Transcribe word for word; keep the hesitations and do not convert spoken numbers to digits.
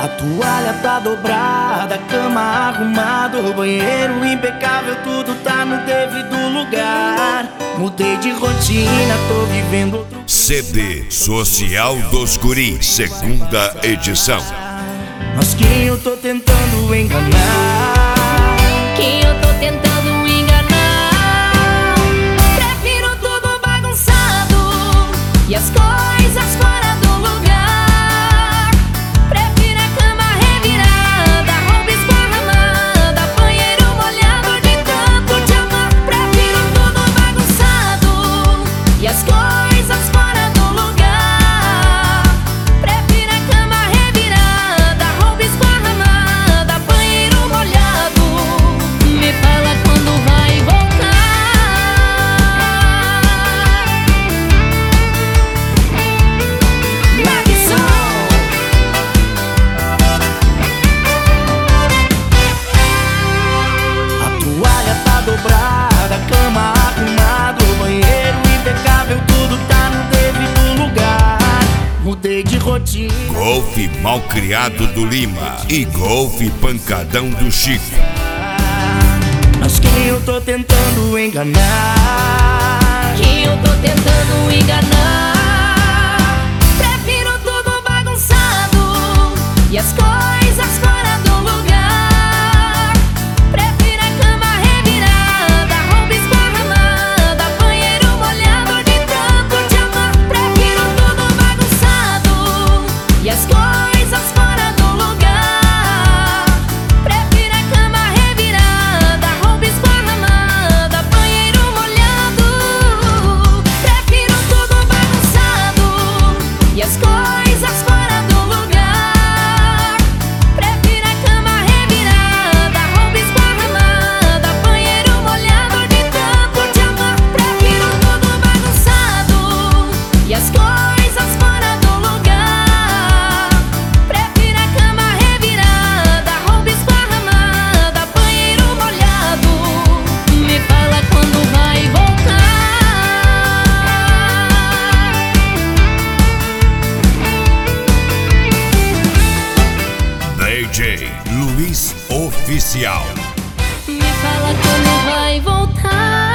A toalha tá dobrada, a cama arrumada, o banheiro impecável, tudo tá no devido lugar. Mudei de rotina, tô vivendo outro... C D Social dos Guri, segunda edição. Mas quem eu tô tentando enganar? Quem eu tô tentando enganar? Prefiro tudo bagunçado e as coisas fora do lugar. Prefiro a cama revirada, roupa esparramada, banheiro molhado de tanto te amar. Prefiro tudo bagunçado e as coisas fora do lugar. Prefiro a cama revirada, roupa esparramada, banheiro molhado. Me fala quando vai voltar. A toalha tá dobrada, a cama arrumada, o banheiro impecável, tudo tá no devido lugar. Mudei de rotina. Golfe Malcriado do Lima e Golfe Pancadão do Chico. Mas quem eu tô tentando enganar? Quem eu tô tentando enganar? Prefiro tudo bagunçado e as coisas fora do lugar. Prefiro a cama revirada, roupa esparramada, banheiro molhado de tanto te amar. Prefiro tudo bagunçado e as coisas fora do lugar. Prefiro a cama revirada, roupa esparramada, banheiro molhado. Prefiro tudo bagunçado e as coisas fora do lugar. Prefiro a cama revirada, roupa esparramada, banheiro molhado de tanto te amar. Prefiro tudo bagunçado e as coisas fora do lugar. Prefiro a cama revirada, roupa esparramada, banheiro molhado. Me fala quando vai voltar. D J Luiz Oficial. Me fala quando vai voltar.